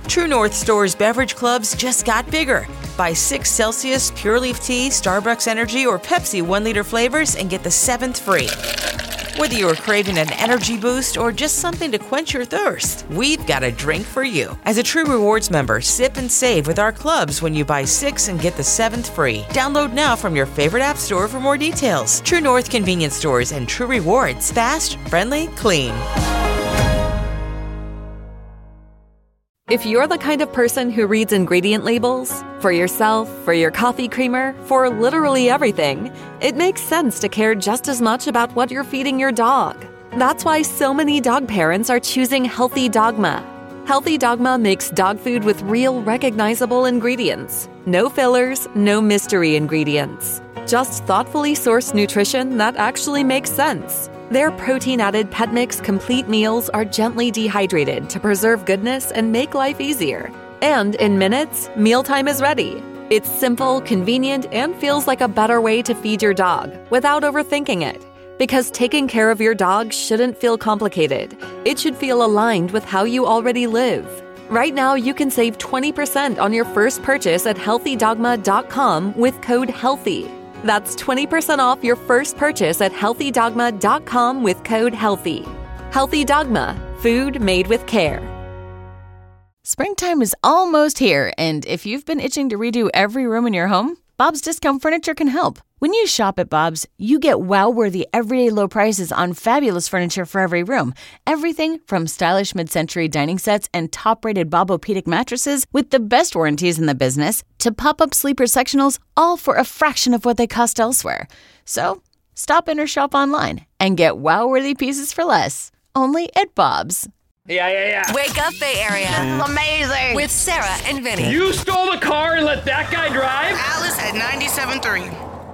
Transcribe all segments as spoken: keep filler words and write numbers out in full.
True North Store's beverage clubs just got bigger. Buy six Celsius, Pure Leaf Tea, Starbucks Energy, or Pepsi one-liter flavors and get the seventh free. Whether you're craving an energy boost or just something to quench your thirst, we've got a drink for you. As a True Rewards member, sip and save with our clubs when you buy six and get the seventh free. Download now from your favorite app store for more details. True North Convenience Stores and True Rewards. Fast, friendly, clean. If you're the kind of person who reads ingredient labels, for yourself, for your coffee creamer, for literally everything, it makes sense to care just as much about what you're feeding your dog. That's why so many dog parents are choosing Healthy Dogma. Healthy Dogma makes dog food with real, recognizable ingredients. No fillers, no mystery ingredients. Just thoughtfully sourced nutrition that actually makes sense. Their protein-added Pet Mix complete meals are gently dehydrated to preserve goodness and make life easier. And in minutes, mealtime is ready. It's simple, convenient, and feels like a better way to feed your dog without overthinking it. Because taking care of your dog shouldn't feel complicated. It should feel aligned with how you already live. Right now, you can save twenty percent on your first purchase at healthy dogma dot com with code HEALTHY. That's twenty percent off your first purchase at healthy dogma dot com with code HEALTHY. Healthy Dogma, food made with care. Springtime is almost here, and if you've been itching to redo every room in your home, Bob's Discount Furniture can help. When you shop at Bob's, you get wow-worthy everyday low prices on fabulous furniture for every room. Everything from stylish mid-century dining sets and top-rated Bob-O-Pedic mattresses with the best warranties in the business to pop-up sleeper sectionals, all for a fraction of what they cost elsewhere. So, stop in or shop online and get wow-worthy pieces for less. Only at Bob's. Yeah, yeah, yeah. Wake up, Bay Area. This is amazing. With Sarah and Vinny. You stole the car and let that guy drive? Alice at ninety-seven point three.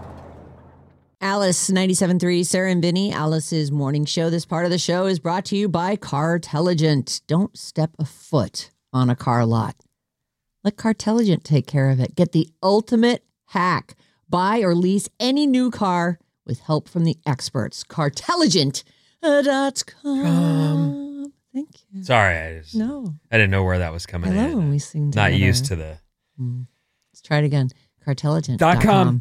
Alice, ninety-seven point three, Sarah and Vinny, Alice's morning show. This part of the show is brought to you by Cartelligent. Don't step a foot on a car lot. Let Cartelligent take care of it. Get the ultimate hack. Buy or lease any new car with help from the experts. Cartelligent dot com. Um. Thank you. Sorry, I just no. I didn't know where that was coming I love in. when we sing together. Not used to the. Mm. Let's try it again. Cartelligent dot com.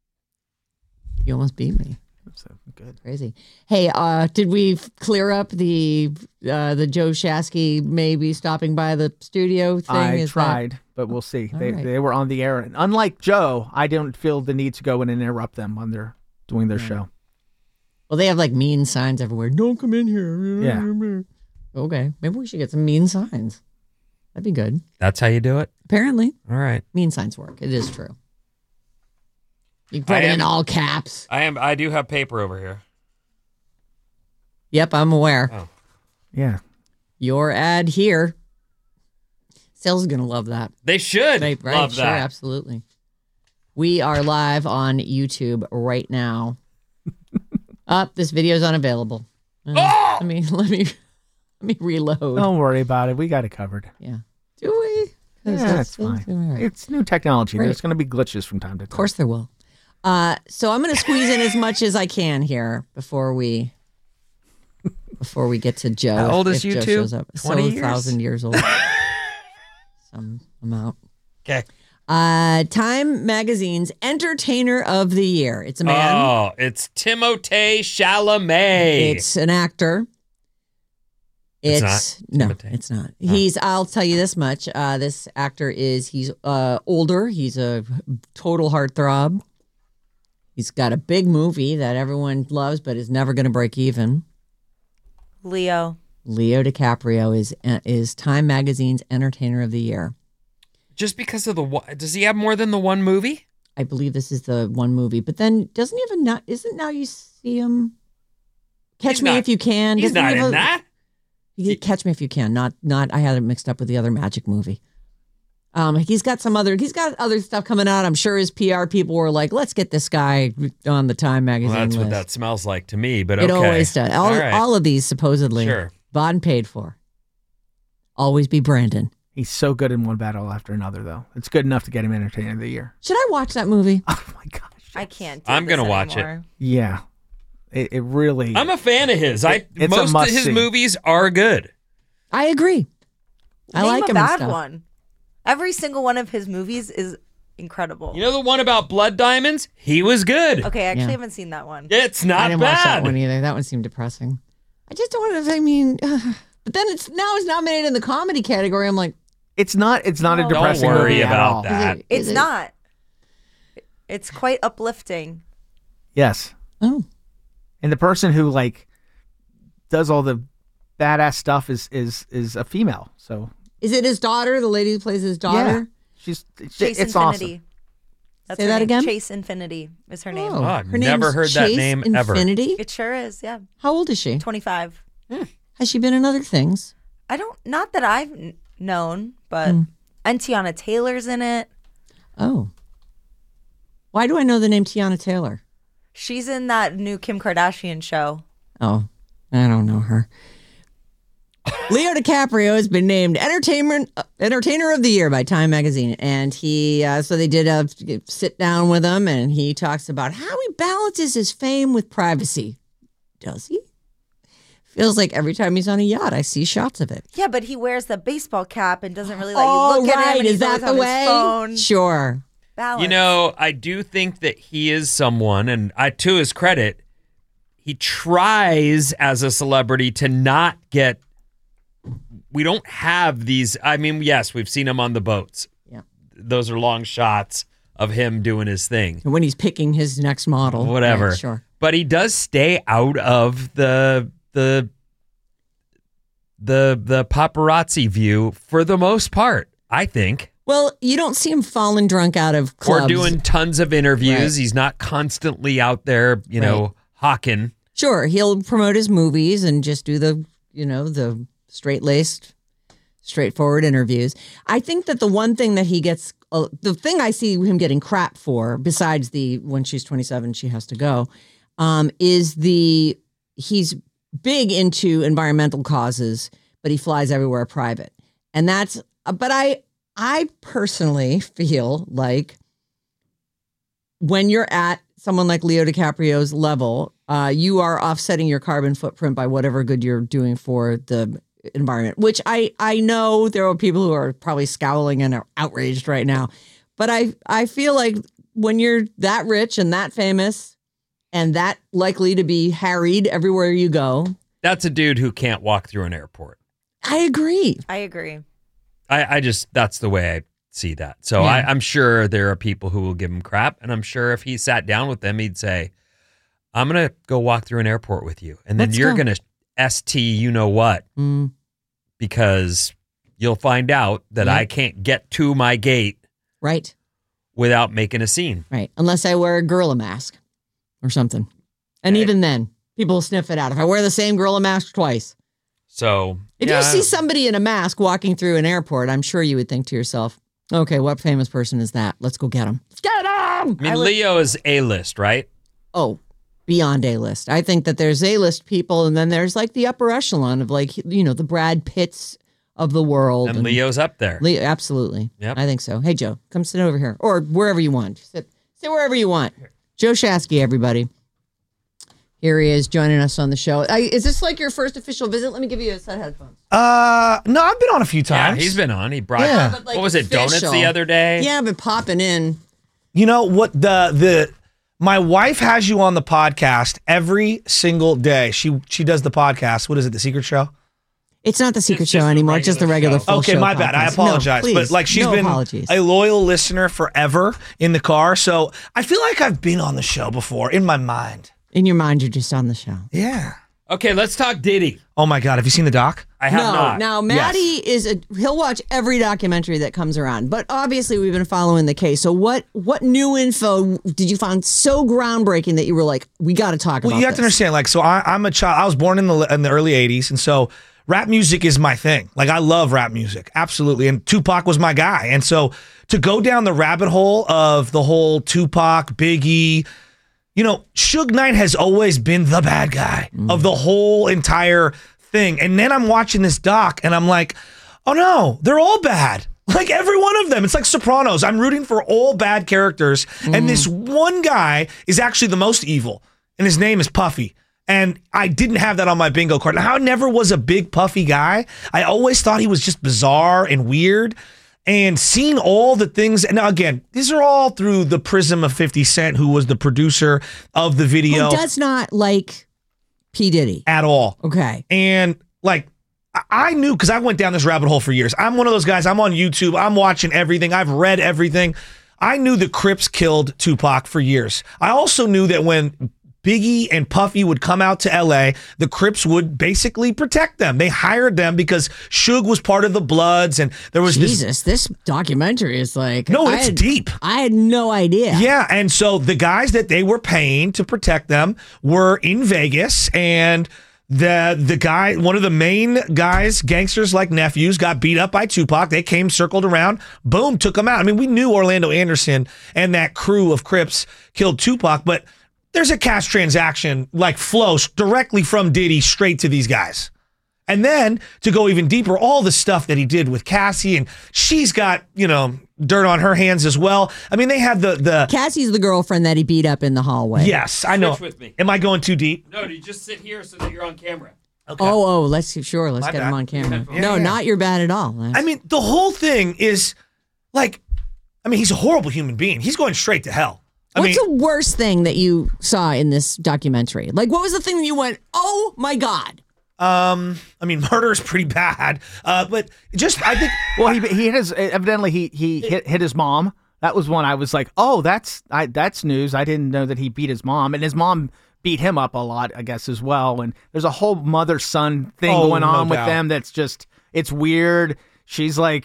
You almost beat me. So good. Crazy. Hey, uh, did we clear up the uh, the Joe Shasky maybe stopping by the studio thing? I Is tried, that... but we'll see. All They right. they were on the air. And unlike Joe, I don't feel the need to go in and interrupt them when they're doing their yeah. show. Well, they have like mean signs everywhere. Don't come in here. Yeah. Okay. Maybe we should get some mean signs. That'd be good. That's how you do it? Apparently. All right. Mean signs work. It is true. You can put I it am, in all caps. I am. I do have paper over here. Yep, I'm aware. Oh. Yeah. Your ad here. Sales is going to love that. They should right, right, love sure, that. Absolutely. We are live on YouTube right now. Up, this video is unavailable. Uh, Oh! Let me let me let me reload. Don't worry about it. We got it covered. Yeah. Do we? Yeah, it's fine. Right. It's new technology. Right. There's going to be glitches from time to time. Of course there will. Uh, so I'm going to squeeze in as much as I can here before we before we get to Joe. How old is if you Joe two? shows up. twenty so years? thousand years old. Some amount. Okay. Uh, Time Magazine's Entertainer of the Year. It's a man. Oh, it's Timothée Chalamet. It's an actor. It's It's, not no, Timothée. it's not. Oh. He's. I'll tell you this much. Uh, this actor is. He's uh, older. He's a total heartthrob. He's got a big movie that everyone loves, but is never going to break even. Leo. Leo DiCaprio is is Time Magazine's Entertainer of the Year. Just because of the one, does he have more than the one movie? I believe this is the one movie, but then doesn't he have a? Not, isn't Now You See Him? Catch He's Me not- If You Can. He's Doesn't he not have in a- that. He, Catch Me If You Can. Not not. I had it mixed up with the other magic movie. Um, he's got some other. He's got other stuff coming out. I'm sure his P R people were like, "Let's get this guy on the Time Magazine Well, that's list." what that smells like to me. But It okay. always does. All, All right. all of these supposedly Sure. bought and paid for. Always be Brandon. He's so good in one battle after another, though. It's good enough to get him Entertainer of the Year. Should I watch that movie? Oh my gosh. I can't. Do I'm this gonna watch anymore. Yeah. It, it really. I'm a fan of his. I It- it's a most of his must-see. movies are good. I agree. I Name like a him and bad stuff. one. Every single one of his movies is incredible. You know the one about blood diamonds? He was good. Okay, I actually Yeah. haven't seen that one. It's not I didn't bad. watch that one either. That one seemed depressing. I just don't want to. I mean, uh, but then it's now it's nominated in the comedy category. I'm like, It's not. It's not a No. depressing Don't worry movie at about all. that. is it- It's is it- not. It's quite uplifting. Yes, Oh, and the person who like does all the badass stuff is is is a female. So is it his daughter? The lady who plays his daughter? yeah, she's Chase it's Infinity. awesome. That's Say her that name. again? Chase Infinity is her name. Oh, I've her never name's heard that Chase name ever. Infinity? It sure is, yeah. How old is she? twenty-five. Has she been in other things? I don't, not that I've n- known, but Hmm. and Tiana Taylor's in it. Oh. Why do I know the name Tiana Taylor? She's in that new Kim Kardashian show. Oh, I don't know her. Leo DiCaprio has been named entertainment uh, entertainer of the year by Time Magazine, and he uh, so they did a sit down with him, and he talks about how he balances his fame with privacy. Does he? Feels like every time he's on a yacht, I see shots of it. Yeah, but he wears the baseball cap and doesn't really let Oh, you look at him. right. And Is he's that always the on his way? phone. Sure. Balance. You know, I do think that he is someone, and I, to his credit, he tries as a celebrity to not get. We don't have these. I mean, yes, we've seen him on the boats. Yeah. Those are long shots of him doing his thing. And when he's picking his next model. Whatever. Right, sure. But he does stay out of the the the the paparazzi view for the most part, I think. Well, you don't see him falling drunk out of clubs. Or doing tons of interviews. Right. He's not constantly out there, you know, Right. hawking. Sure, he'll promote his movies and just do the, you know, the straight-laced, straightforward interviews. I think that the one thing that he gets, uh, the thing I see him getting crap for, besides the when she's twenty-seven, she has to go, um, is the, he's big into environmental causes, but he flies everywhere private. And that's, uh, but I, I personally feel like when you're at someone like Leo DiCaprio's level, uh, you are offsetting your carbon footprint by whatever good you're doing for the environment, which I, I know there are people who are probably scowling and are outraged right now. But I, I feel like when you're that rich and that famous and that likely to be harried everywhere you go. That's a dude who can't walk through an airport. I agree. I agree. I, I just, that's the way I see that. So Yeah. I, I'm sure there are people who will give him crap. And I'm sure if he sat down with them, he'd say, I'm going to go walk through an airport with you. And then Let's you're go. going to S T you know what, Mm, because you'll find out that Yeah. I can't get to my gate right, without making a scene. right. Unless I wear a gorilla mask or something. And Okay. even then, people will sniff it out. If I wear the same gorilla mask twice. So If yeah, you see somebody in a mask walking through an airport, I'm sure you would think to yourself, okay, what famous person is that? Let's go get him. Let's get him! I mean, I would- Leo is A-list, right? Oh, beyond A-list. I think that there's A-list people, and then there's like the upper echelon of like, you know, the Brad Pitts of the world. And Leo's up there. Leo, absolutely. Yep. I think so. Hey, Joe, come sit over here or wherever you want. Sit, sit wherever you want. Joe Shasky, everybody. Here he is joining us on the show. I, is this like your first official visit? Let me give you a set of headphones. Uh, no, I've been on a few Yeah, times. he's been on. He brought, Yeah. But, like, what was it, donuts official. the other day? Yeah, but popping in. You know what the the my wife has you on the podcast every single day. She she does the podcast. What is it? The Secret Show? It's not the secret It's show just the anymore. It's just the regular regular show. full Okay, show my bad. I podcast. apologize. No, but please. like she's No been apologies. a loyal listener forever in the car. So I feel like I've been on the show before in my mind. In your mind, you're just on the show. Yeah. Okay, let's talk Diddy. Oh my God. Have you seen the doc? I have no, not. now Maddie is a he'll watch every documentary that comes around, but obviously we've been following the case. So what what new info did you find so groundbreaking that you were like, we got to talk Well, about you have this? to understand, like, so I, I'm a child. I was born in the in the early eighties, and so rap music is my thing. Like, I love rap music, absolutely. And Tupac was my guy, and so to go down the rabbit hole of the whole Tupac, Biggie, you know, Suge Knight has always been the bad guy of the whole entire thing. And then I'm watching this doc, and I'm like, oh no, they're all bad. Like every one of them. It's like Sopranos. I'm rooting for all bad characters, and this one guy is actually the most evil, and his name is Puffy. And I didn't have that on my bingo card. Now, I never was a big puffy guy. I always thought he was just bizarre and weird. And seeing all the things, now again, these are all through the prism of fifty Cent, who was the producer of the video. Who does not like P. Diddy. At all. Okay. And like, I- I knew, because I went down this rabbit hole for years. I'm one of those guys, I'm on YouTube, I'm watching everything, I've read everything. I knew the Crips killed Tupac for years. I also knew that when Biggie and Puffy would come out to L A, the Crips would basically protect them. They hired them because Suge was part of the Bloods, and there was Jesus, this. this documentary is like No, I it's had- deep. I had no idea. Yeah, and so the guys that they were paying to protect them were in Vegas, and the the guy, one of the main guys, gangsters like nephews, got beat up by Tupac. They came, circled around, boom, took him out. I mean, we knew Orlando Anderson and that crew of Crips killed Tupac, but there's a cash transaction like flows directly from Diddy straight to these guys. And then to go even deeper, all the stuff that he did with Cassie, and she's got, you know, dirt on her hands as well. I mean, they had the the Cassie's the girlfriend that he beat up in the hallway. Yes, I know. Switch with me. Am I going too deep? No, you just sit here so that you're on camera. Okay. Oh, oh, let's sure, let's My get bad. him on camera. Yeah, no, yeah. not your bad at all. I mean, the whole thing is like, I mean, he's a horrible human being. He's going straight to hell. I What's mean, the worst thing that you saw in this documentary? Like, what was the thing that you went, oh my God? Um, I mean, murder is pretty bad. Uh, but just I think. Well, he he hit his evidently he he hit, hit his mom. That was one I was like, oh, that's I that's news. I didn't know that he beat his mom, and his mom beat him up a lot, I guess, as well. And there's a whole mother son thing Oh, going no on with doubt. them. That's just it's weird. She's like,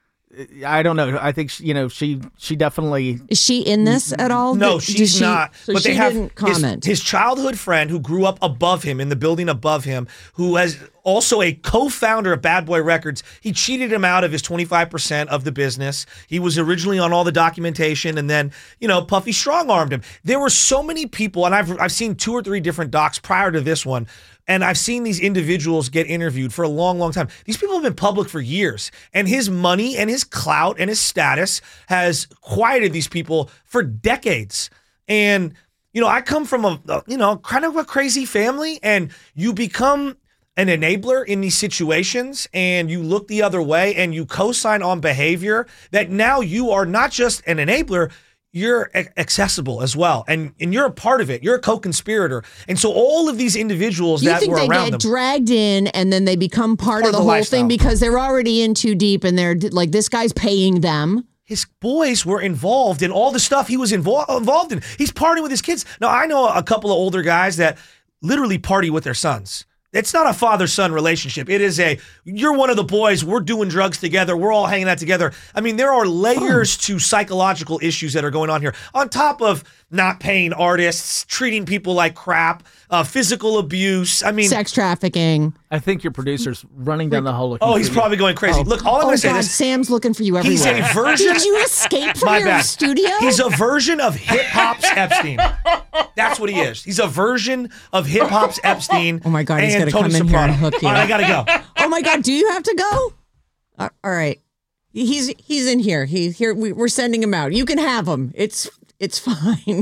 I don't know. I think she, you know she she definitely Is she in this at all? No, Did- did she's she- not. So but she they have didn't his- comment. His, childhood friend who grew up above him in the building above him, who has also a co-founder of Bad Boy Records. He cheated him out of his twenty-five percent of the business. He was originally on all the documentation, and then, you know, Puffy strong-armed him. There were so many people, and I've I've seen two or three different docs prior to this one, and I've seen these individuals get interviewed for a long, long time. These people have been public for years, and his money and his clout and his status has quieted these people for decades. And, you know, I come from a, a, you know, kind of a crazy family, and you become an enabler in these situations, and you look the other way and you co-sign on behavior that now you are not just an enabler, you're a- accessible as well. And and you're a part of it. You're a co-conspirator. And so all of these individuals You that think were they around get them. dragged in and then they become part, Part of of the, the whole lifestyle. thing because they're already in too deep and they're like, this guy's paying them. His boys were involved in all the stuff he was invol- involved in. He's partying with his kids. Now, I know a couple of older guys that literally party with their sons. It's not a father-son relationship. It is a, you're one of the boys, we're doing drugs together, we're all hanging out together. I mean, there are layers to psychological issues that are going on here. On top of not paying artists, treating people like crap, uh, physical abuse. I mean, Sex trafficking. I think your producer's running down the hole. looking oh, for he's you. probably going crazy. Oh. Look, all I'm Oh, going to say God, is Sam's looking for you everywhere. he's a version. Did you escape from My your bad. studio? He's a version of hip hop's Epstein. That's what he is. He's a version of hip hop's Epstein. Oh my God, he's and gonna Tony come in here and Soprano. hook you. All right, I gotta go. Oh my God, do you have to go? Uh, all right. He's he's in here. He's here. We, we're sending him out. You can have him. It's it's fine.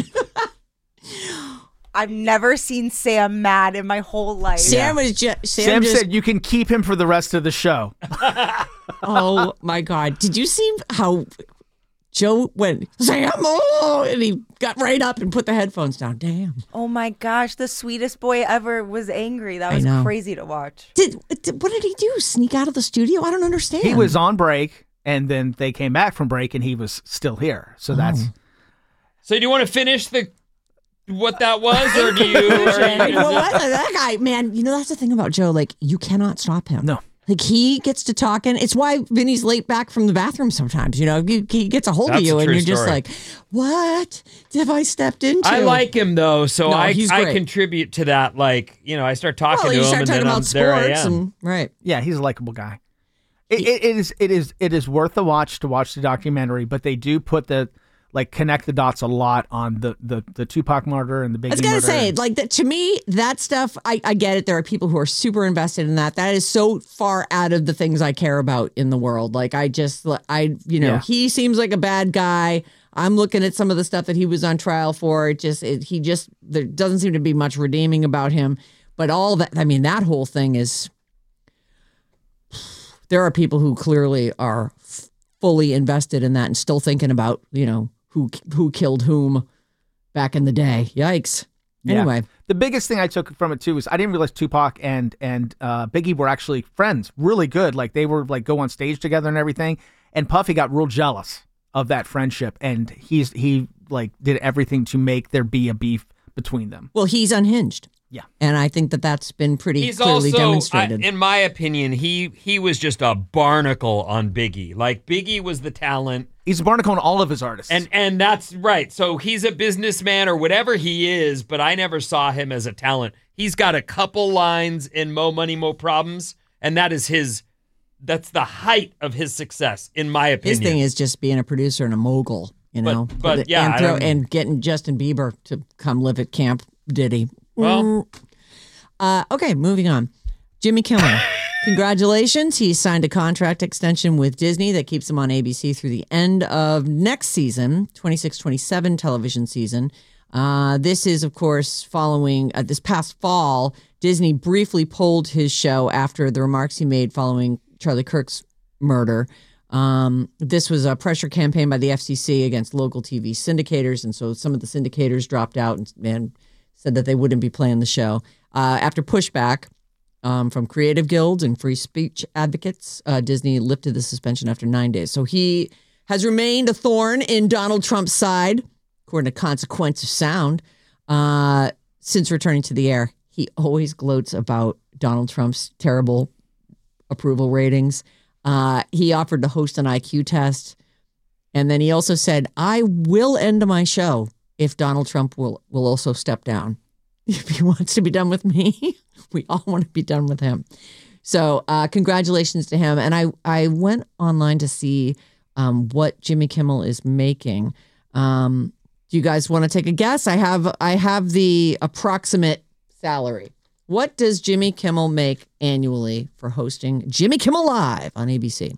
I've never seen Sam mad in my whole life. Sam was just Sam, Sam just, said you can keep him for the rest of the show. oh my God. Did you see how Joe went, Sam, oh, and he got right up and put the headphones down. Damn. Oh my gosh, the sweetest boy ever was angry. That I was know. crazy to watch. Did, did what did he do? Sneak out of the studio? I don't understand. He was on break, and then they came back from break, and he was still here. So that's So do you want to finish the what that was, or do you? Or Like, is well, it- what, that guy, man, you know, that's the thing about Joe. Like, you cannot stop him. No. Like, he gets to talking. It's why Vinny's late back from the bathroom sometimes. You know, he, he gets a hold That's of you a and true you're just story. like, what have I stepped into? I like him though, so No, I he's I great. contribute to that. Like, you know, I start talking Well, to you him, start and talking then I'm, about there I sports am. and right. yeah, he's a likable guy. It, it, it is it is it is worth the watch to watch the documentary, but they do put the like connect the dots a lot on the the, the Tupac murder and the Biggie I was gonna murder. say, like that to me, that stuff. I, I get it. There are people who are super invested in that. That is so far out of the things I care about in the world. Like I just, I you know, Yeah. he seems like a bad guy. I'm looking at some of the stuff that he was on trial for. It just, it, he just, there doesn't seem to be much redeeming about him. But all that, I mean, that whole thing is. There are people who clearly are f- fully invested in that and still thinking about, you know, who who killed whom back in the day. Yikes. Yeah. Anyway. The biggest thing I took from it too is I didn't realize Tupac and and uh, Biggie were actually friends, really good. Like they were like go on stage together and everything. And Puffy got real jealous of that friendship, and he's he like did everything to make there be a beef between them. Well, he's unhinged. Yeah. And I think that that's been pretty He's clearly also, demonstrated. I, in my opinion, he he was just a barnacle on Biggie. Like Biggie was the talent. He's a barnacle on all of his artists. And and that's right. So he's a businessman or whatever he is, but I never saw him as a talent. He's got a couple lines in Mo Money, Mo Problems, and that is his, that's the height of his success, in my opinion. His thing is just being a producer and a mogul, you But- know. but, yeah, and, I throw, don't- and getting Justin Bieber to come live at Camp Diddy. Well, Uh, okay, moving on. Jimmy Kimmel. Congratulations. He signed a contract extension with Disney that keeps him on A B C through the end of next season, twenty-six twenty-seven television season. Uh, this is, of course, following uh, this past fall, Disney briefly pulled his show after the remarks he made following Charlie Kirk's murder. Um, this was a pressure campaign by the F C C against local T V syndicators, and so some of the syndicators dropped out and, and said that they wouldn't be playing the show. Uh, after pushback um, from creative guilds and free speech advocates, uh, Disney lifted the suspension after nine days. So he has remained a thorn in Donald Trump's side, according to Consequence of Sound, uh, since returning to the air. He always gloats about Donald Trump's terrible approval ratings. Uh, he offered to host an I Q test. And then he also said, I will end my show if Donald Trump will, will also step down. If he wants to be done with me, we all want to be done with him. So uh, congratulations to him. And I, I went online to see um, what Jimmy Kimmel is making. Um, do you guys want to take a guess? I have I have the approximate salary. What does Jimmy Kimmel make annually for hosting Jimmy Kimmel Live on A B C?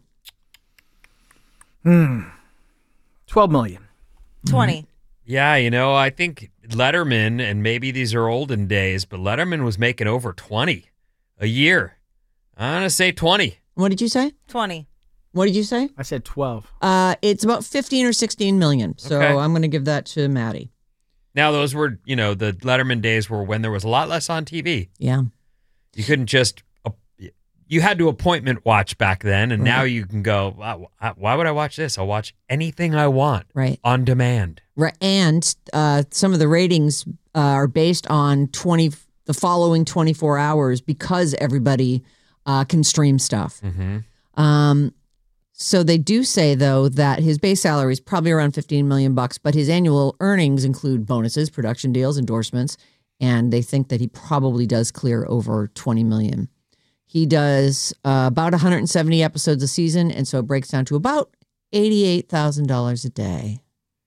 Hmm. twelve million. twenty. yeah, you know, I think Letterman, and maybe these are olden days, but Letterman was making over twenty a year. I'm going to say twenty. What did you say? twenty. What did you say? I said twelve. Uh, it's about fifteen or sixteen million. So Okay. I'm going to give that to Maddie. Now, those were, you know, the Letterman days were when there was a lot less on T V. Yeah. You couldn't just, uh, you had to appointment watch back then, and Right. now you can go, wow, why would I watch this? I'll watch anything I want Right. on demand. Right. And uh, some of the ratings uh, are based on twenty the following twenty-four hours because everybody uh, can stream stuff. Mm-hmm. Um, so they do say, though, that his base salary is probably around fifteen million bucks, but his annual earnings include bonuses, production deals, endorsements, and they think that he probably does clear over twenty million. He does uh, about one hundred seventy episodes a season, and so it breaks down to about eighty-eight thousand dollars a day.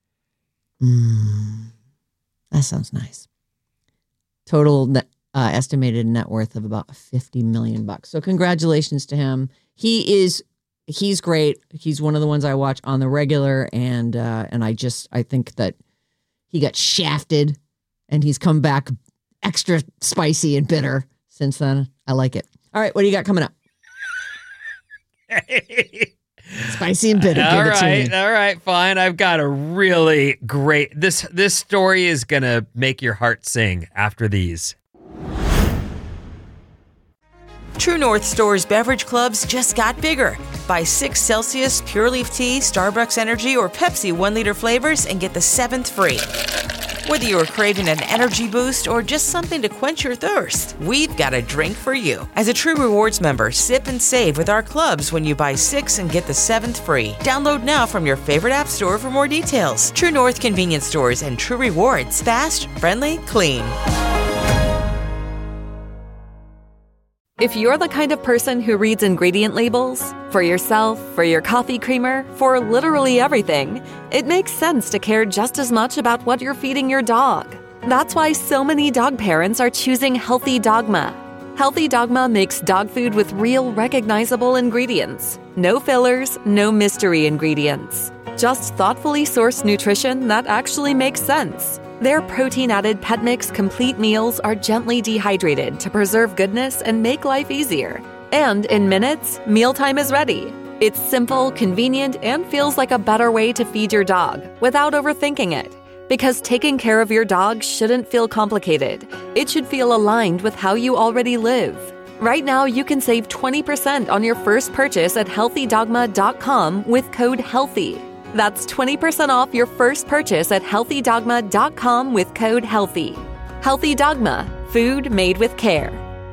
Mm, that sounds nice. Total net, uh, estimated net worth of about fifty million bucks. So congratulations to him. He is, he's great. He's one of the ones I watch on the regular, and uh, and I just I think that he got shafted, and he's come back extra spicy and bitter since then. I like it. All right, what do you got coming up? Spicy and bitter. All Give it to right, me. all right, fine. I've got a really great, this this story is going to make your heart sing after these. True North Store's beverage clubs just got bigger. Buy six Celsius Pure Leaf Tea, Starbucks Energy, or Pepsi one liter flavors and get the seventh free. Whether you're craving an energy boost or just something to quench your thirst, we've got a drink for you. As a True Rewards member, sip and save with our clubs when you buy six and get the seventh free. Download now from your favorite app store for more details. True North Convenience Stores and True Rewards. Fast, friendly, clean. If you're the kind of person who reads ingredient labels, for yourself, for your coffee creamer, for literally everything, it makes sense to care just as much about what you're feeding your dog. That's why so many dog parents are choosing Healthy Dogma. Healthy Dogma makes dog food with real, recognizable ingredients. No fillers, no mystery ingredients. Just thoughtfully sourced nutrition that actually makes sense. Their protein-added Pet Mix complete meals are gently dehydrated to preserve goodness and make life easier. And in minutes, mealtime is ready. It's simple, convenient, and feels like a better way to feed your dog without overthinking it. Because taking care of your dog shouldn't feel complicated. It should feel aligned with how you already live. Right now, you can save twenty percent on your first purchase at healthy dogma dot com with code HEALTHY. That's twenty percent off your first purchase at healthy dogma dot com with code HEALTHY. Healthy Dogma, food made with care.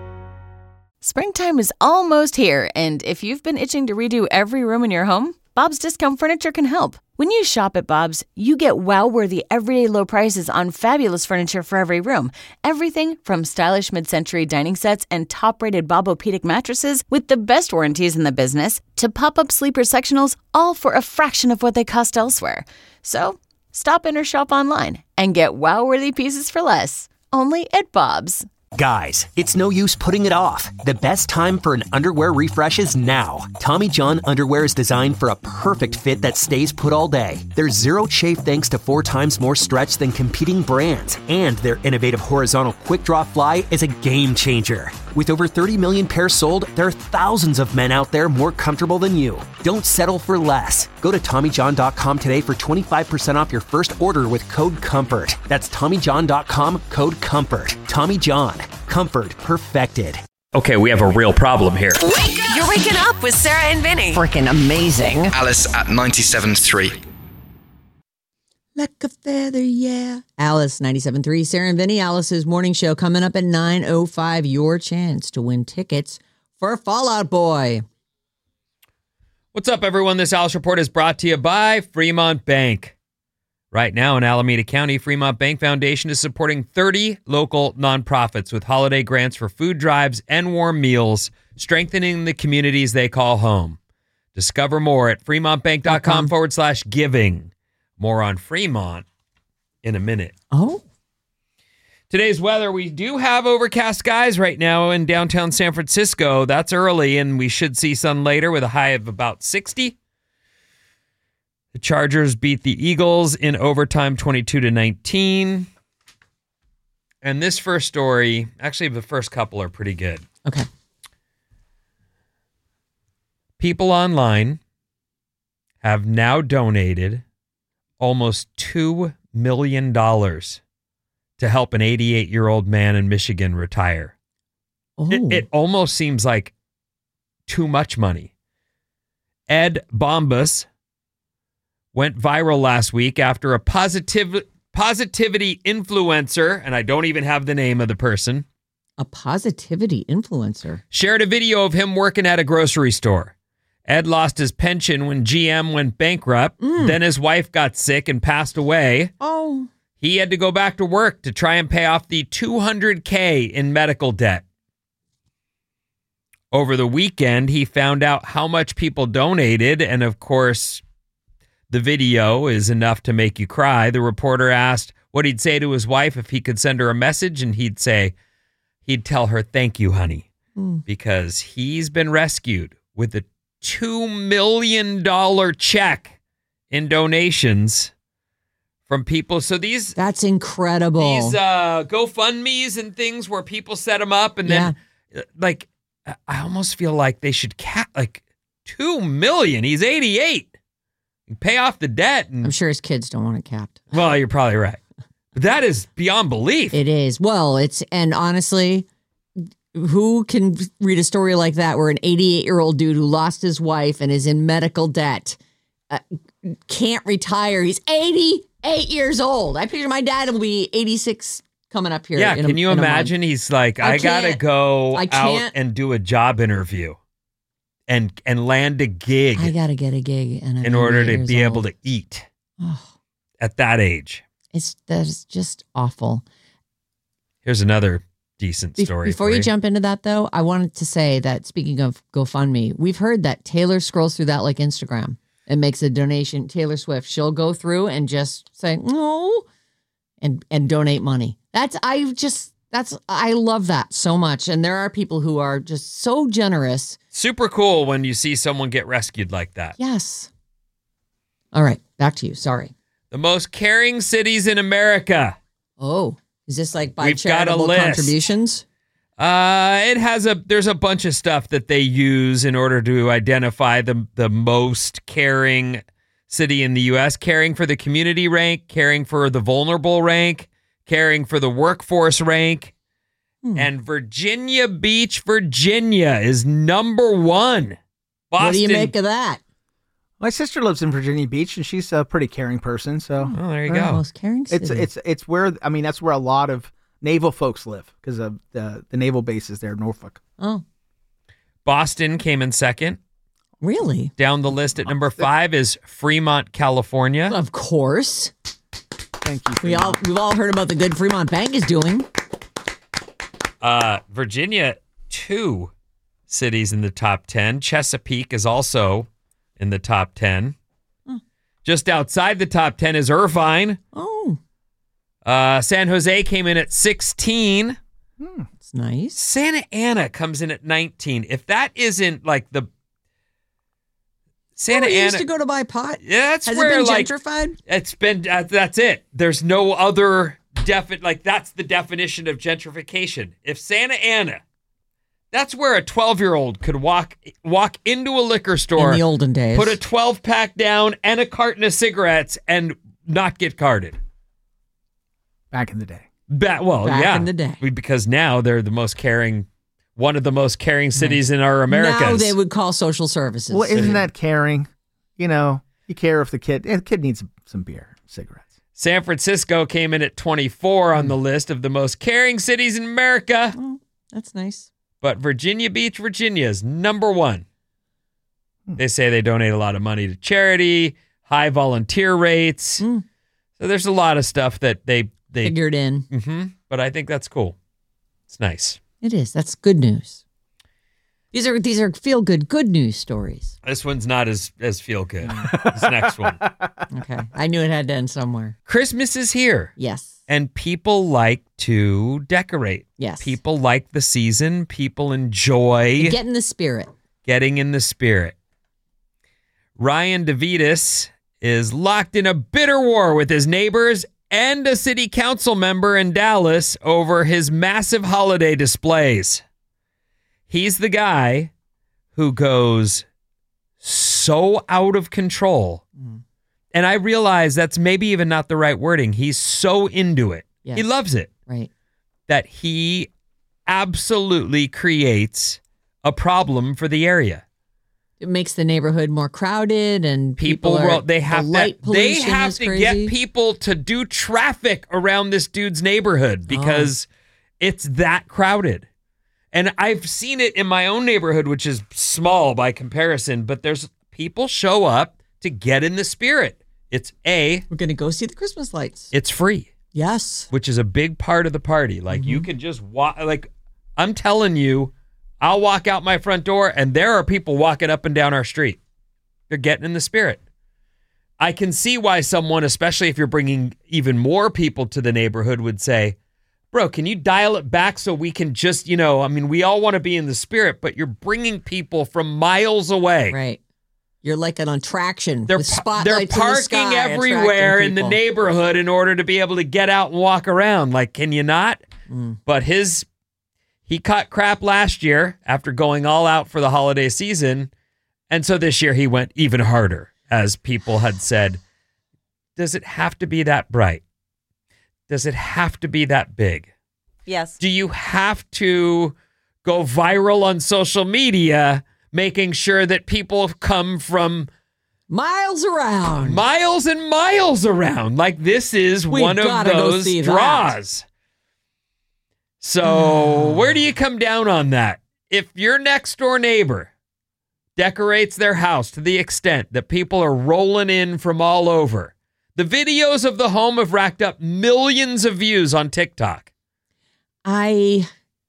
Springtime is almost here, and if you've been itching to redo every room in your home, Bob's Discount Furniture can help. When you shop at Bob's, you get wow-worthy everyday low prices on fabulous furniture for every room. Everything from stylish mid-century dining sets and top-rated Bobopedic mattresses with the best warranties in the business to pop-up sleeper sectionals, all for a fraction of what they cost elsewhere. So, stop in or shop online and get wow-worthy pieces for less. Only at Bob's. Guys, it's no use putting it off. The best time for an underwear refresh is now. Tommy John underwear is designed for a perfect fit that stays put all day. There's zero chafe thanks to four times more stretch than competing brands. And their innovative horizontal quick draw fly is a game changer. With over thirty million pairs sold, there are thousands of men out there more comfortable than you. Don't settle for less. Go to Tommy John dot com today for twenty-five percent off your first order with code COMFORT. That's Tommy John dot com, code COMFORT. Tommy John. Comfort perfected. Okay, we have a real problem here. Wake up! You're waking up with Sarah and Vinny. Freaking amazing. Alice at ninety-seven point three. Like a feather, yeah. Alice, ninety-seven point three. Sarah and Vinny, Alice's morning show coming up at nine oh five. Your chance to win tickets for Fall Out Boy. What's up, everyone? This Alice Report is brought to you by Fremont Bank. Right now in Alameda County, Fremont Bank Foundation is supporting thirty local nonprofits with holiday grants for food drives and warm meals, strengthening the communities they call home. Discover more at fremontbank.com forward slash giving. More on Fremont in a minute. Oh. Today's weather, we do have overcast skies right now in downtown San Francisco. That's early, and we should see sun later with a high of about sixty. The Chargers beat the Eagles in overtime twenty-two to nineteen. And this first story, actually the first couple are pretty good. Okay. People online have now donated almost two million dollars to help an eighty-eight-year-old man in Michigan retire. Oh. It, it almost seems like too much money. Ed Bombas went viral last week after a positive positivity influencer, and I don't even have the name of the person. A positivity influencer? Shared a video of him working at a grocery store. Ed lost his pension when G M went bankrupt. Mm. Then his wife got sick and passed away. Oh. He had to go back to work to try and pay off the two hundred thousand dollars in medical debt. Over the weekend, he found out how much people donated, and of course, the video is enough to make you cry. The reporter asked what he'd say to his wife if he could send her a message, and he'd say, he'd tell her, "Thank you, honey," mm. because he's been rescued with a two million dollars check in donations from people. So these... That's incredible. These uh, GoFundMes and things where people set them up, and then, yeah. like, I almost feel like they should cap, like, two million dollars. He's eighty-eight. Pay off the debt. And, I'm sure his kids don't want it capped. Well, you're probably right. But that is beyond belief. It is. Well, it's, and honestly, who can read a story like that where an eighty-eight-year-old dude who lost his wife and is in medical debt uh, can't retire? He's eighty-eight years old. I picture my dad will be eighty-six coming up here. Yeah, in can a, you imagine? He's like, I, I gotta go I out and do a job interview. And and land a gig. I gotta get a gig, and I'm in order to be old. able to eat oh, at that age. It's that is just awful. Here's another decent Be- story. Before for you jump into that, though, I wanted to say that speaking of GoFundMe, we've heard that Taylor scrolls through that like Instagram and makes a donation. Taylor Swift, she'll go through and just say, no, and, and donate money. That's, I just, that's, I love that so much. And there are people who are just so generous. Super cool when you see someone get rescued like that. Yes. All right, back to you. Sorry. The most caring cities in America. Oh, is this like by We've got a charitable list. contributions? Uh, it has a, there's a bunch of stuff that they use in order to identify the, the most caring city in the U S. Caring for the community rank, caring for the vulnerable rank, caring for the workforce rank. Hmm. And Virginia Beach, Virginia is number one. Boston, what do you make of that? My sister lives in Virginia Beach, and she's a pretty caring person. So, oh, there you We're go. the most caring city. It's it's it's where I mean that's where a lot of naval folks live because of the the naval bases there, Norfolk. Oh, Boston came in second. Really? Down the list at number five is Fremont, California. Of course. Thank you. We all we've all heard about the good Fremont Bank is doing. Uh, Virginia, two cities in the top ten. Chesapeake is also in the top ten. Hmm. Just outside the top ten is Irvine. Oh. Uh, San Jose came in at sixteen. Hmm. It's nice. Santa Ana comes in at nineteen. If that isn't like the Santa oh, you Ana used to go to buy pot. Yeah, that's Has where it been like gentrified? It's been uh, that's it. There's no other definite like that's the definition of gentrification. If Santa Ana, that's where a twelve-year-old could walk walk into a liquor store In the olden days. put a twelve-pack down and a carton of cigarettes and not get carded. Back in the day. Ba- well, Back yeah, in the day. We- because now they're the most caring, one of the most caring cities in our Americas. Now they would call social services. Well, isn't that caring? You know, you care if the kid the kid needs some beer, cigarettes. San Francisco came in at twenty-four on the list of the most caring cities in America. Oh, that's nice. But Virginia Beach, Virginia is number one. They say they donate a lot of money to charity, high volunteer rates. Mm. So there's a lot of stuff that they they Figured in. Mm-hmm, but I think that's cool. It's nice. It is. That's good news. These are these are feel good good news stories. This one's not as as feel good. This next one. Okay, I knew it had to end somewhere. Christmas is here. Yes. And people like to decorate. Yes. People like the season. People enjoy Get in the spirit. getting in the spirit. Ryan DeVitis is locked in a bitter war with his neighbors and a city council member in Dallas over his massive holiday displays. He's the guy who goes so out of control. Mm. And I realize that's maybe even not the right wording. He's so into it. Yes. He loves it. Right. That he absolutely creates a problem for the area. It makes the neighborhood more crowded and People, people, are, ro- they have the light to, they pollution have is to crazy. get people to do traffic around this dude's neighborhood because Oh. it's that crowded. And I've seen it in my own neighborhood, which is small by comparison, but there's people show up to get in the spirit. It's A, We're gonna go see the Christmas lights. it's free, Yes. which is a big part of the party. Like you can just walk, like I'm telling you, I'll walk out my front door and there are people walking up and down our street. They're getting in the spirit. I can see why someone, especially if you're bringing even more people to the neighborhood, would say, bro, can you dial it back so we can just, you know, I mean, we all want to be in the spirit, but you're bringing people from miles away. Right. You're like an attraction. They're, with pa- spotlights they're in the parking sky, everywhere attracting in the people. neighborhood in order to be able to get out and walk around. Like, can you not? Mm. But his, he caught crap last year after going all out for the holiday season. And so this year he went even harder, as people had said, does it have to be that bright? Does it have to be that big? Yes. Do you have to go viral on social media, making sure that people come from Miles around. miles and miles around? Like this is We've one of gotta go those see that. draws. So where do you come down on that? If your next door neighbor decorates their house to the extent that people are rolling in from all over, the videos of the home have racked up millions of views on TikTok. I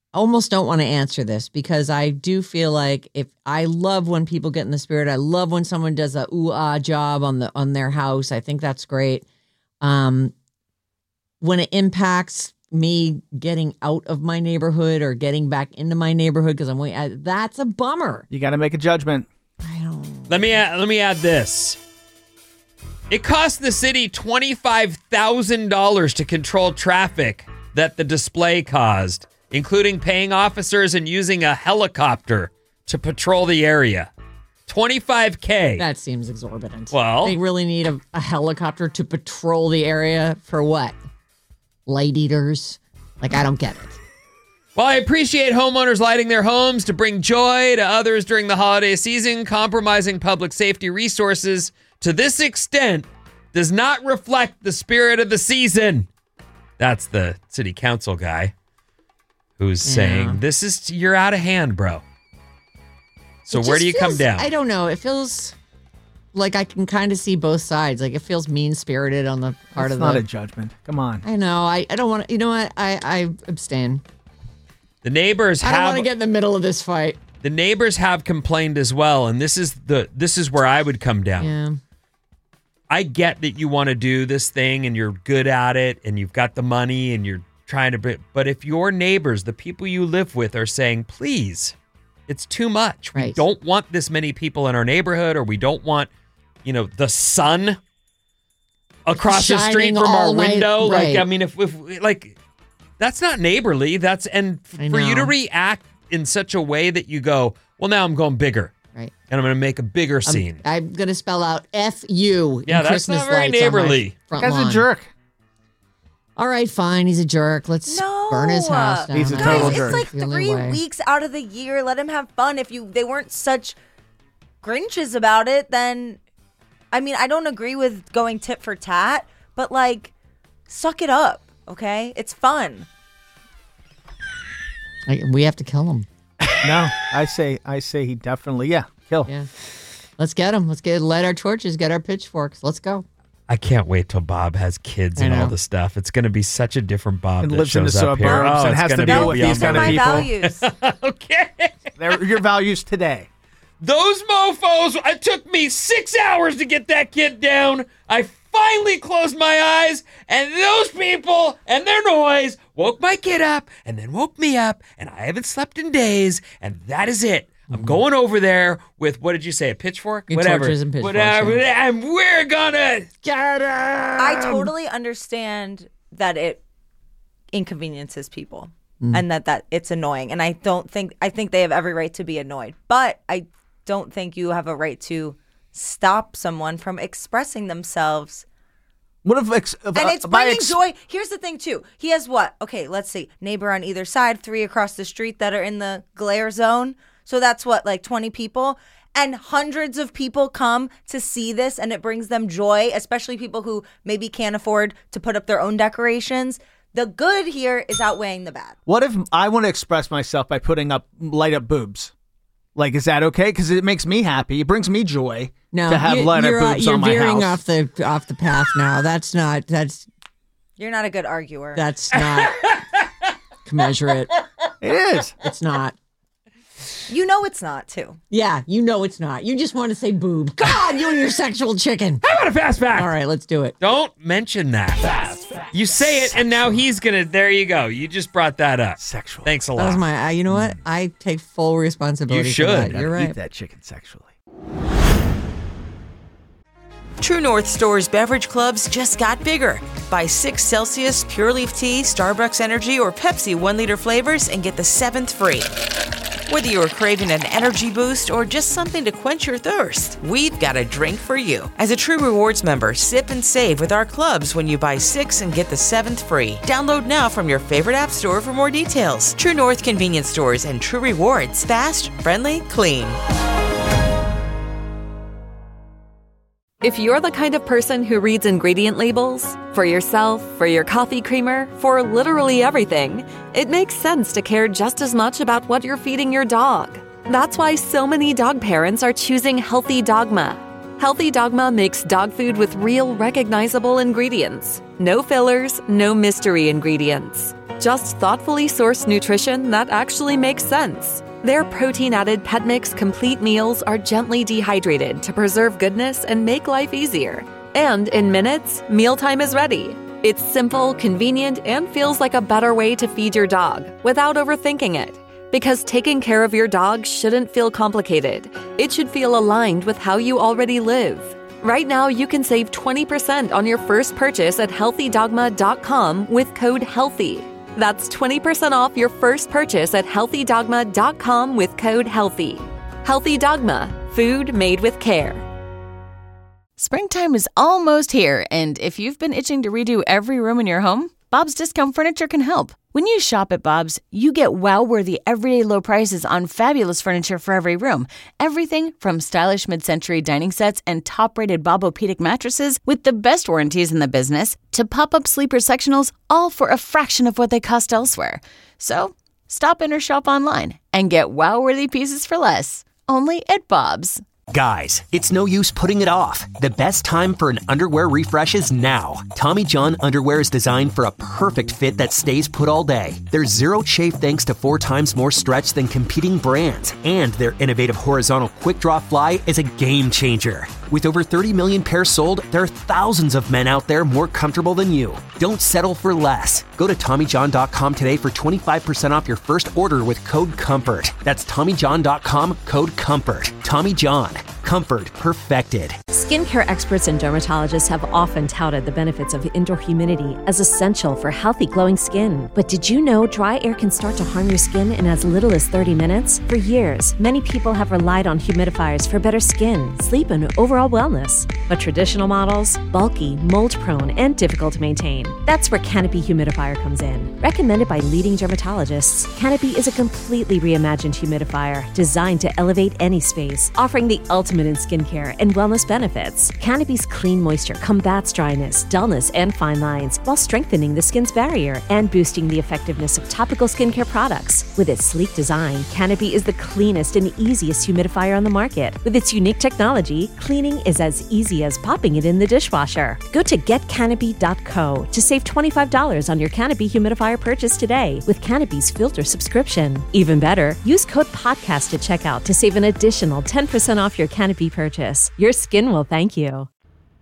almost don't want to answer this because I do feel like if I love when people get in the spirit. I love when someone does a ooh ah job on the on their house. I think that's great. Um, when it impacts me getting out of my neighborhood or getting back into my neighborhood because I'm waiting, that's a bummer. You got to make a judgment. I don't. Let me add, let me add this. It cost the city twenty-five thousand dollars to control traffic that the display caused, including paying officers and using a helicopter to patrol the area. twenty-five K. That seems exorbitant. Well, they really need a, a helicopter to patrol the area for what? Light eaters? Like, I don't get it. While I appreciate homeowners lighting their homes to bring joy to others during the holiday season, compromising public safety resources to this extent does not reflect the spirit of the season. That's the city council guy who's Yeah. saying, this is, you're out of hand, bro. So It where just do you come feels- down? I don't know. It feels like I can kind of see both sides. Like, it feels It's mean-spirited on the part of not the... a judgment. Come on. I know. I, I don't want to... You know what? I, I abstain. The neighbors I have... don't want to get in the middle of this fight. The neighbors have complained as well, and this is the this is where I would come down. Yeah. I get that you want to do this thing and you're good at it and you've got the money and you're trying to, but if your neighbors, the people you live with, are saying, please, it's too much. We Right. don't want this many people in our neighborhood, or we don't want, you know, the sun across the street Shining from our all night, window. Like, right. I mean, if, if like, that's not neighborly. That's, and f- I for you to know. react in such a way that you go, well, now I'm going bigger. Right. And I'm going to make a bigger scene. I'm, I'm going to spell out F U Yeah, in that's Christmas not very lights on my neighborly. front Guy's a lawn. jerk. All right, fine. He's a jerk. Let's No. burn his house down. He's a That's total Guys, jerk. it's like the only three way. weeks out of the year. Let him have fun. If you they weren't such Grinches about it, then I mean, I don't agree with going tit for tat, but like, suck it up, okay? It's fun. Like, we have to kill him. No, I say, I say he definitely, yeah, kill. Yeah. Let's get him. Let's get light our torches, get our pitchforks. Let's go. I can't wait till Bob has kids I and all know. the stuff. It's going to be such a different Bob And that lives in the shows up here. suburbs Oh, and it's has to gonna deal be with These these are kind of my people. values. Okay. They're your values today. Those mofos, it took me six hours to get that kid down. I finally closed my eyes, and those people and their noise woke my kid up and then woke me up, and I haven't slept in days, and that is it. I'm going over there with, what did you say, a pitchfork? Your Whatever. torches and pitchforks, Whatever. yeah. And we're gonna get him. I totally understand that it inconveniences people Mm. and that, that it's annoying. And I don't think, I think they have every right to be annoyed. But I don't think you have a right to stop someone from expressing themselves. What if, ex- And uh, it's by bringing ex- joy. Here's the thing, too. He has what? Okay, let's see. Neighbor on either side, three across the street that are in the glare zone. So that's what, like twenty people? And hundreds of people come to see this, and it brings them joy, especially people who maybe can't afford to put up their own decorations. The good here is outweighing the bad. What if I want to express myself by putting up light up boobs? Like, is that okay? Because it makes me happy. It brings me joy No, to have you, light up you're, uh, boobs you're on my veering house. off the off the path now. That's not. That's You're not a good arguer. that's not commensurate. It is. It's not. You know it's not, too. Yeah, you know it's not. You just want to say boob. God, you and your sexual chicken. How about a fast fact? All right, let's do it. Don't mention that. Fast fact. You say it, and now he's gonna. There you go. You just brought that up. Sexual. Thanks a That lot. was my. Uh, you know what? I take full responsibility. You For should. that. Gotta You're right. Eat that chicken sexually. True North Store's beverage clubs just got bigger. Buy six Celsius Pure Leaf Tea, Starbucks Energy, or Pepsi one liter flavors and get the seventh free. Whether you're craving an energy boost or just something to quench your thirst, we've got a drink for you. As a True Rewards member, sip and save with our clubs when you buy six and get the seventh free. Download now from your favorite app store for more details. True North Convenience Stores and True Rewards. Fast, friendly, clean. If you're the kind of person who reads ingredient labels, for yourself, for your coffee creamer, for literally everything, it makes sense to care just as much about what you're feeding your dog. That's why so many dog parents are choosing Healthy Dogma. Healthy Dogma makes dog food with real, recognizable ingredients. No fillers, no mystery ingredients. just thoughtfully sourced nutrition that actually makes sense. Their protein-added Pet Mix complete meals are gently dehydrated to preserve goodness and make life easier. And in minutes, mealtime is ready. It's simple, convenient, and feels like a better way to feed your dog without overthinking it. Because taking care of your dog shouldn't feel complicated. It should feel aligned with how you already live. Right now, you can save twenty percent on your first purchase at healthy dogma dot com with code HEALTHY. That's twenty percent off your first purchase at healthy dogma dot com with code HEALTHY. Healthy Dogma, food made with care. Springtime is almost here, and if you've been itching to redo every room in your home, Bob's Discount Furniture can help. When you shop at Bob's, you get wow-worthy everyday low prices on fabulous furniture for every room. Everything from stylish mid-century dining sets and top-rated Bobopedic mattresses with the best warranties in the business to pop-up sleeper sectionals, all for a fraction of what they cost elsewhere. So, stop in or shop online and get wow-worthy pieces for less. Only at Bob's. Guys, it's no use putting it off. The best time for an underwear refresh is now. Tommy John underwear is designed for a perfect fit that stays put all day. There's zero chafe thanks to four times more stretch than competing brands. And their innovative horizontal quick draw fly is a game changer. With over thirty million pairs sold, there are thousands of men out there more comfortable than you. Don't settle for less. Go to Tommy John dot com today for twenty-five percent off your first order with code COMFORT. That's Tommy John dot com, code COMFORT. Tommy John. Comfort perfected. Skincare experts and dermatologists have often touted the benefits of indoor humidity as essential for healthy, glowing skin. But did you know dry air can start to harm your skin in as little as thirty minutes? For years, many people have relied on humidifiers for better skin, sleep, and overall wellness. But traditional models, bulky, mold-prone, and difficult to maintain. That's where Canopy Humidifier comes in. Recommended by leading dermatologists, Canopy is a completely reimagined humidifier designed to elevate any space, offering the ultimate in skincare and wellness benefits. Canopy's clean moisture combats dryness, dullness, and fine lines while strengthening the skin's barrier and boosting the effectiveness of topical skincare products. With its sleek design, Canopy is the cleanest and easiest humidifier on the market. With its unique technology, cleaning is as easy as popping it in the dishwasher. Go to get canopy dot co to save twenty-five dollars on your Canopy humidifier purchase today with Canopy's filter subscription. Even better, use code PODCAST at checkout to save an additional ten percent off your Canopy purchase. Your skin will thank you.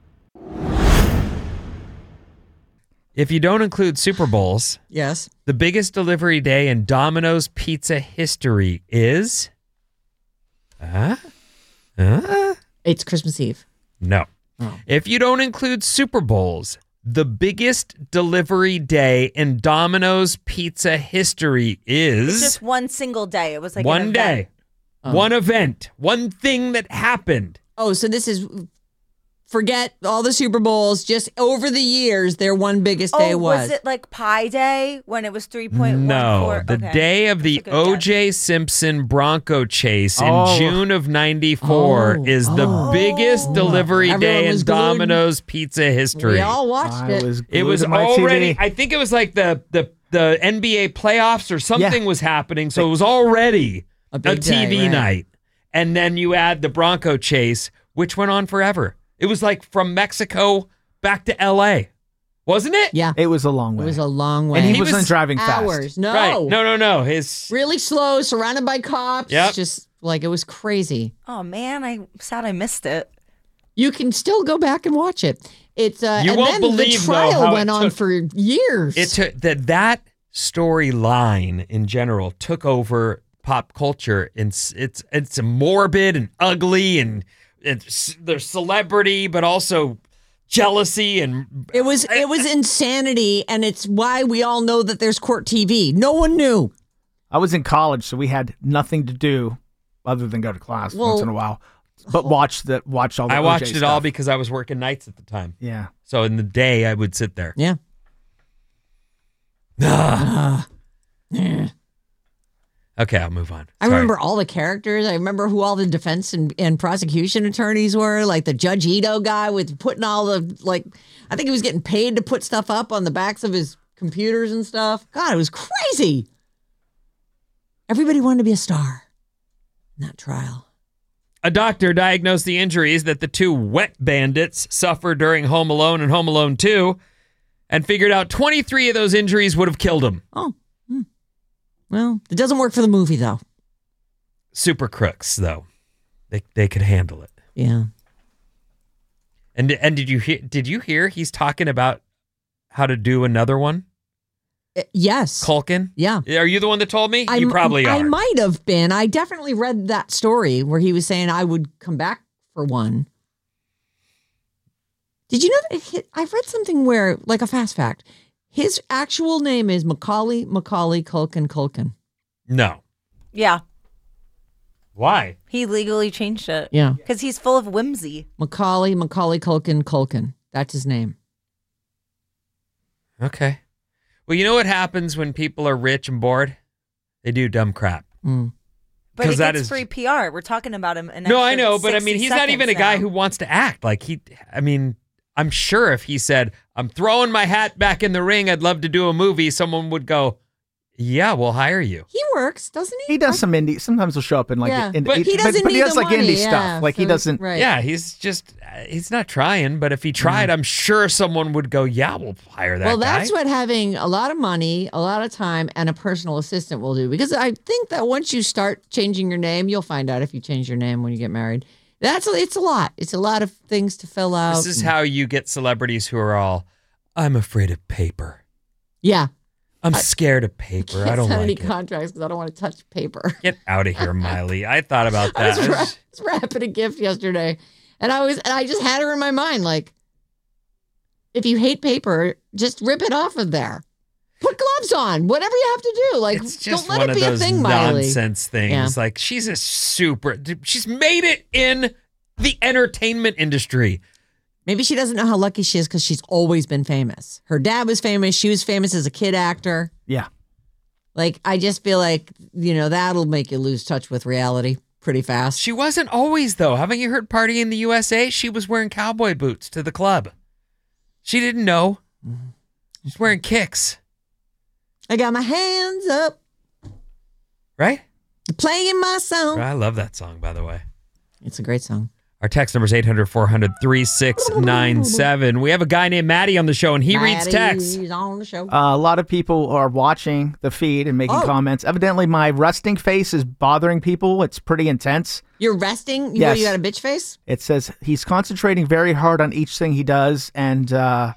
If you don't include Super Bowls, yes, the biggest delivery day in Domino's pizza history is... Uh, uh, it's Christmas Eve. No. Oh. If you don't include Super Bowls, the biggest delivery day in Domino's pizza history is... It's just one single day. It was like one an day. event. Oh. One event. One thing that happened. Oh, so this is... Forget all the Super Bowls. Just over the years, their one biggest Oh, day was. was it like Pi Day when it was three point one four? No, the okay. day of the O J Simpson Bronco chase in Oh. June of ninety-four Oh. is the Oh. biggest delivery Everyone day in was glued. Domino's pizza history. We all watched I it. was it glued was to my already, T V. I think it was like the, the, the N B A playoffs or something was happening, so it was already A a, big T V day, right. night. And then you add the Bronco chase, which went on forever. It was like from Mexico back to L A, wasn't it? Yeah. It was a long way. It was a long way. And he, He wasn't was driving Hours. fast. No. Right. No, no, no. His Really slow, surrounded by cops. Yep. Just like it was crazy. Oh man, I sad I missed it. You can still go back and watch it. It's uh, You and won't then believe, the though, trial how it went on took- for years. it took that that storyline in general took over pop culture, and it's it's, it's morbid and ugly, and it's there's celebrity, but also jealousy and It was it was insanity, and it's why we all know that there's court T V. No one knew. I was in college, so we had nothing to do other than go to class Well- once in a while. But watch the watch all the I O J watched it all stuff. because I was working nights at the time. Yeah. So in the day, I would sit there. Yeah. Okay, I'll move on. I Sorry. remember all the characters. I remember who all the defense and, and prosecution attorneys were, like the Judge Ito guy with putting all the, like, I think he was getting paid to put stuff up on the backs of his computers and stuff. God, it was crazy. Everybody wanted to be a star in that trial. A doctor diagnosed the injuries that the two wet bandits suffered during Home Alone and Home Alone two and figured out twenty-three of those injuries would have killed him. Oh. Hmm. Well, it doesn't work for the movie, though. Super crooks, though. They they could handle it. Yeah. And and did you hear, did you hear he's talking about how to do another one? Uh, yes. Culkin? Yeah. Are you the one that told me? I, you probably are. I might have been. I definitely read that story where he was saying I would come back for one. Did you know that he, I read something where, like a fast fact, his actual name is Macaulay, Macaulay, Culkin, Culkin. No. Yeah. Why? He legally changed it. Yeah. Because he's full of whimsy. Macaulay, Macaulay, Culkin, Culkin. That's his name. Okay. Well, you know what happens when people are rich and bored? They do dumb crap. Mm. But it that gets is free P R. We're talking about him. An No, I extra know, but I mean, sixty he's not even a seconds guy now. who wants to act. Like he, I mean, I'm sure if he said, I'm throwing my hat back in the ring, I'd love to do a movie, someone would go, yeah, we'll hire you. He works, doesn't he? He does some indie. Sometimes he'll show up in like, Yeah, in, but he, he doesn't but, but he need does the like money, indie yeah, stuff. Like he so- doesn't. right. Yeah, he's just, uh, he's not trying, but if he tried, I'm sure someone would go, yeah, we'll hire that Well, guy. that's what having a lot of money, a lot of time, and a personal assistant will do. Because I think that once you start changing your name, you'll find out if you change your name when you get married. That's it's a lot. It's a lot of things to fill out. This is how you get celebrities who are all, I'm afraid of paper. Yeah. I'm scared of paper. I, I don't sign like any it. contracts because I don't want to touch paper. Get out of here, Miley. I thought about I was, that. ra- was wrapping a gift yesterday, and I was, and I just had her in my mind, like, if you hate paper, just rip it off of there. Put gloves on. Whatever you have to do. Like, It's just don't let one it of be those a thing, Miley. nonsense things. Yeah. Like, she's a super, she's made it in the entertainment industry. Maybe she doesn't know how lucky she is because she's always been famous. Her dad was famous. She was famous as a kid actor. Yeah. Like, I just feel like, you know, that'll make you lose touch with reality pretty fast. She wasn't always, though. Haven't you heard Party in the U S A? She was wearing cowboy boots to the club. She didn't know. She's wearing kicks. I got my hands up. Right? Playing my song. I love that song, by the way. It's a great song. Our text number is eight hundred, four hundred, three six nine seven. We have a guy named Matty on the show, and he reads texts. He's on the show. Uh, a lot of people are watching the feed and making Oh. comments. Evidently, my resting face is bothering people. It's pretty intense. You're resting? You, Yes. you got a bitch face? It says he's concentrating very hard on each thing he does, and uh,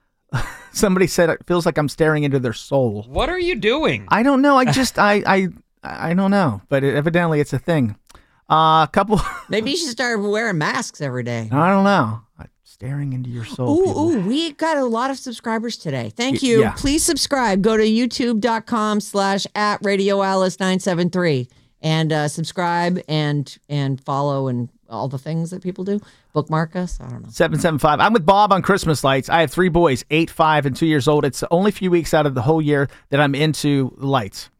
somebody said it feels like I'm staring into their soul. What are you doing? I don't know. I just I I I don't know, but it, evidently it's a thing. Uh, a couple. Maybe you should start wearing masks every day. I don't know. Staring into your soul. Ooh, people. ooh, we got a lot of subscribers today. Thank Y- you. yeah. Please subscribe. Go to youtube.com slash at Radio Alice nine seven three and uh, subscribe and and follow and all the things that people do. Bookmark us. I don't know. seven seven five. I'm with Bob on Christmas lights. I have three boys, eight, five, and two years old. It's only a few weeks out of the whole year that I'm into lights.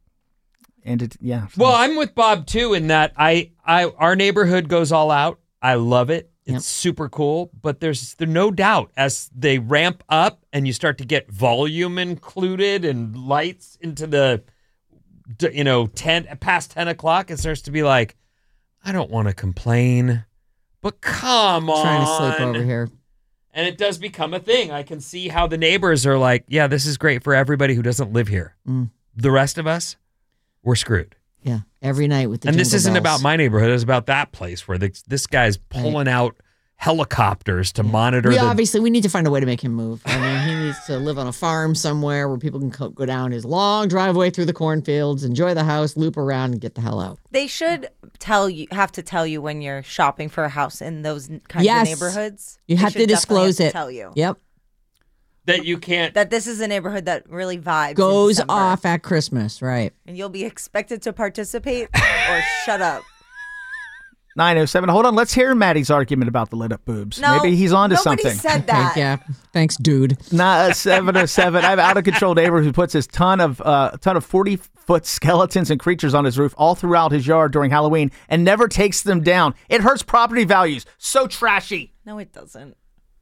And it, yeah. Well, I'm with Bob too in that I, I our neighborhood goes all out. I love it. It's Yep. super cool. But there's there no doubt as they ramp up and you start to get volume included and lights into the, d- you know, ten past ten o'clock, it starts to be like, I don't want to complain, but come on. Trying to sleep over here. And it does become a thing. I can see how the neighbors are like, yeah, this is great for everybody who doesn't live here. Mm. The rest of us, we're screwed. Yeah, every night with the And this jingle isn't bells. about my neighborhood. It's about that place where the, this guy's pulling out helicopters to monitor We the. obviously we need to find a way to make him move. I mean, he needs to live on a farm somewhere where people can co- go down his long driveway through the cornfields, enjoy the house, loop around, and get the hell out. They should tell you, have to tell you when you're shopping for a house in those n- kinds Yes. of neighborhoods. You They have to should definitely disclose have it. to Tell you Yep, that you can't. that this is a neighborhood that really vibes. in goes December. off at Christmas, right? and you'll be expected to participate or shut up. nine oh seven. Hold on. Let's hear Maddie's argument about the lit up boobs. No, Maybe he's onto nobody something. said that. Yeah, thanks, dude. Nah, seven oh seven. I have an out of control neighbor who puts his ton of uh, ton of forty foot skeletons and creatures on his roof all throughout his yard during Halloween and never takes them down. It hurts property values. So trashy. No, it doesn't.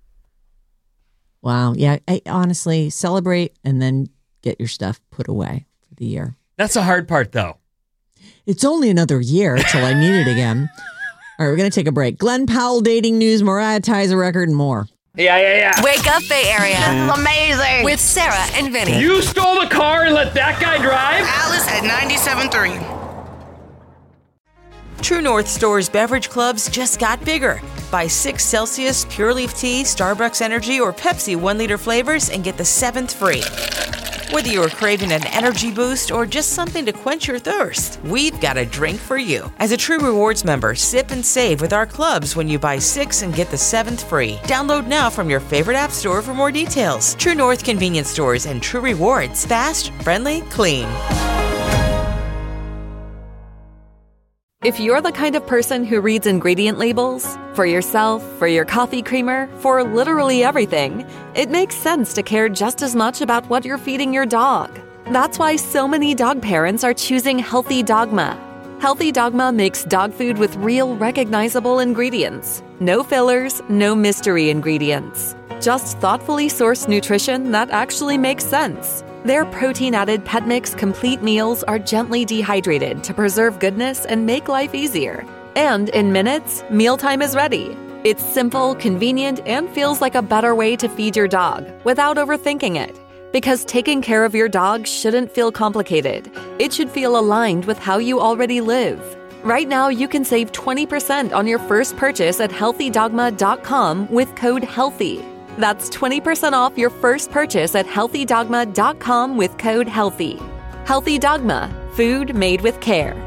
Wow. Yeah. I, honestly, celebrate and then get your stuff put away for the year. That's the hard part, though. It's only another year till I need it again. All right, we're going to take a break. Glenn Powell dating news, Mariah ties a record, and more. Yeah, yeah, yeah. Wake up, Bay Area. This is amazing. With Sarah and Vinny. You stole the car and let that guy drive? Alice at ninety-seven point three. True North Store's beverage clubs just got bigger. Buy six Celsius Pure Leaf Tea, Starbucks Energy, or Pepsi one liter flavors and get the seventh free. Whether you're craving an energy boost or just something to quench your thirst, we've got a drink for you. As a True Rewards member, sip and save with our clubs when you buy six and get the seventh free. Download now from your favorite app store for more details. True North Convenience Stores and True Rewards. Fast, friendly, clean. If you're the kind of person who reads ingredient labels, for yourself, for your coffee creamer, for literally everything, it makes sense to care just as much about what you're feeding your dog. That's why so many dog parents are choosing Healthy Dogma. Healthy Dogma makes dog food with real, recognizable ingredients. No fillers, no mystery ingredients. Just thoughtfully sourced nutrition that actually makes sense. Their protein-added Pet Mix complete meals are gently dehydrated to preserve goodness and make life easier. And in minutes, mealtime is ready. It's simple, convenient, and feels like a better way to feed your dog without overthinking it. Because taking care of your dog shouldn't feel complicated. It should feel aligned with how you already live. Right now, you can save twenty percent on your first purchase at healthy dogma dot com with code HEALTHY. That's twenty percent off your first purchase at healthy dogma dot com with code HEALTHY. Healthy Dogma, food made with care.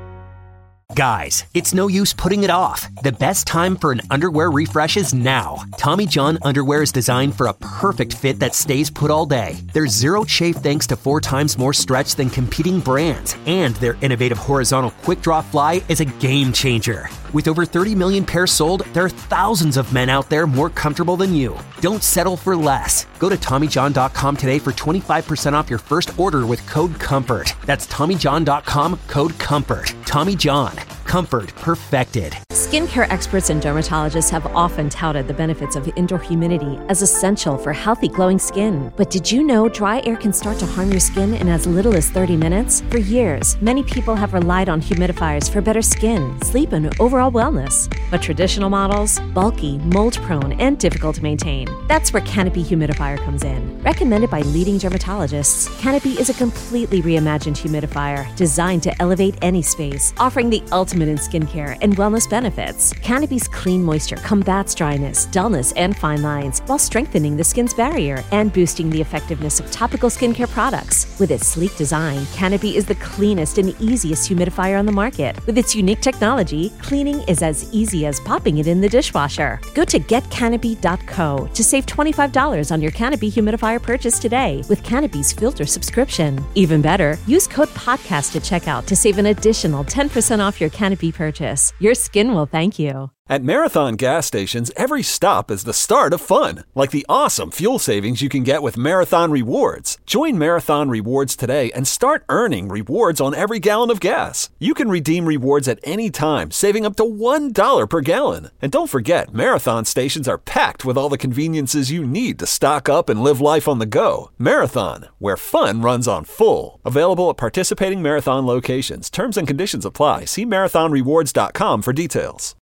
Guys, it's no use putting it off. The best time for an underwear refresh is now. Tommy John underwear is designed for a perfect fit that stays put all day. There's zero chafe thanks to four times more stretch than competing brands. And their innovative horizontal quick draw fly is a game changer. With over thirty million pairs sold, there are thousands of men out there more comfortable than you. Don't settle for less. Go to Tommy John dot com today for twenty-five percent off your first order with code COMFORT. That's Tommy John dot com, code COMFORT. Tommy John. Comfort perfected. Skincare experts and dermatologists have often touted the benefits of indoor humidity as essential for healthy, glowing skin. But did you know dry air can start to harm your skin in as little as thirty minutes? For years, many people have relied on humidifiers for better skin, sleep, and overall wellness. But traditional models, bulky, mold-prone, and difficult to maintain. That's where Canopy Humidifier comes in. Recommended by leading dermatologists, Canopy is a completely reimagined humidifier designed to elevate any space, offering the ultimate in skincare and wellness benefits. Canopy's clean moisture combats dryness, dullness, and fine lines while strengthening the skin's barrier and boosting the effectiveness of topical skincare products. With its sleek design, Canopy is the cleanest and easiest humidifier on the market. With its unique technology, cleaning is as easy as popping it in the dishwasher. Go to get canopy dot co to save twenty-five dollars on your Canopy humidifier purchase today with Canopy's filter subscription. Even better, use code PODCAST at checkout to save an additional ten percent off your Canopy purchase. Your skin will thank you. At Marathon gas stations, every stop is the start of fun, like the awesome fuel savings you can get with Marathon Rewards. Join Marathon Rewards today and start earning rewards on every gallon of gas. You can redeem rewards at any time, saving up to one dollar per gallon. And don't forget, Marathon stations are packed with all the conveniences you need to stock up and live life on the go. Marathon, where fun runs on full. Available at participating Marathon locations. Terms and conditions apply. See marathon rewards dot com for details.